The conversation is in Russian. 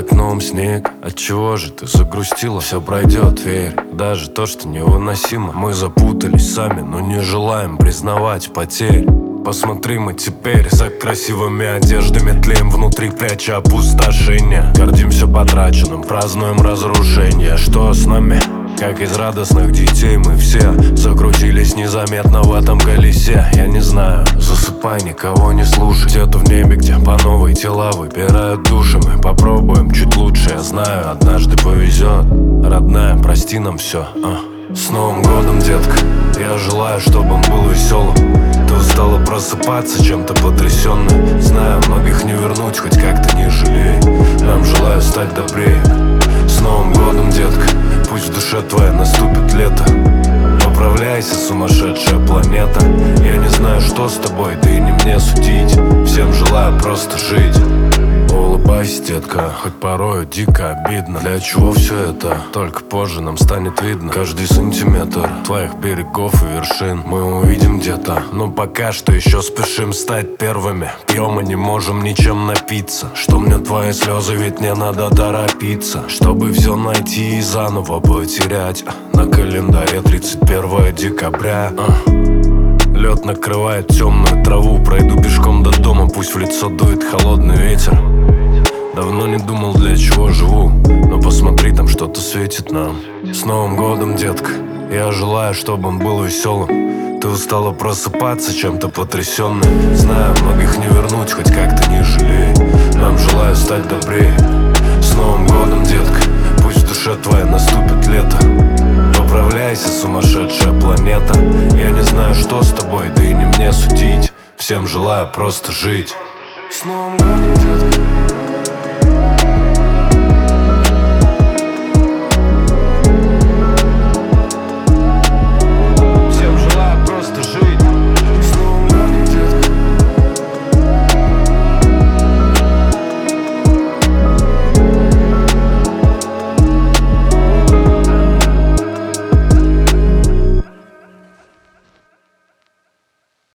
окном снег. Отчего же ты загрустила? Все пройдет, верь. Даже то, что невыносимо. Мы запутались сами, но не желаем признавать потерь. Посмотри, мы теперь за красивыми одеждами тлеем внутри, пряча опустошение. Гордимся потраченным, празднуем разрушение. Что с нами? Как из радостных детей мы все закрутились незаметно в этом колесе. Я не знаю, засыпай, никого не слушай. Где-то в небе, где по новой тела выбирают души. Мы попробуем чуть лучше, я знаю, однажды повезет. Родная, прости нам все. С Новым годом, детка. Я желаю, чтобы он был веселым. Ты устала просыпаться чем-то потрясенной. Знаю, многих не вернуть, хоть как-то не жалей. Нам желаю стать добрее. С Новым годом, детка. Пусть в душе твоей наступит лето. Поправляйся, сумасшедшая планета. Я не знаю, что с тобой, да и не мне судить. Всем желаю просто жить. Улыбайся, детка, хоть порою дико обидно. Для чего все это? Только позже нам станет видно. Каждый сантиметр твоих берегов и вершин мы увидим где-то. Но пока что еще спешим стать первыми. Пьем и не можем ничем напиться. Что мне твои слезы, ведь мне надо торопиться, чтобы все найти и заново потерять. На календаре 31 декабря. Лед накрывает темную траву. Пройду пешком до дома, пусть в лицо дует холодный ветер. Давно не думал, для чего живу, но посмотри, там что-то светит нам. С Новым годом, детка. Я желаю, чтобы он был веселым. Ты устала просыпаться чем-то потрясенной. Знаю, многих не вернуть, хоть как-то не жалей. Нам желаю стать добрее. С Новым годом, детка. Пусть в душе твоей наступит лето. Поправляйся, сумасшедшая планета. Я не знаю, что с тобой, да и не мне судить. Всем желаю просто жить. С Новым годом, детка.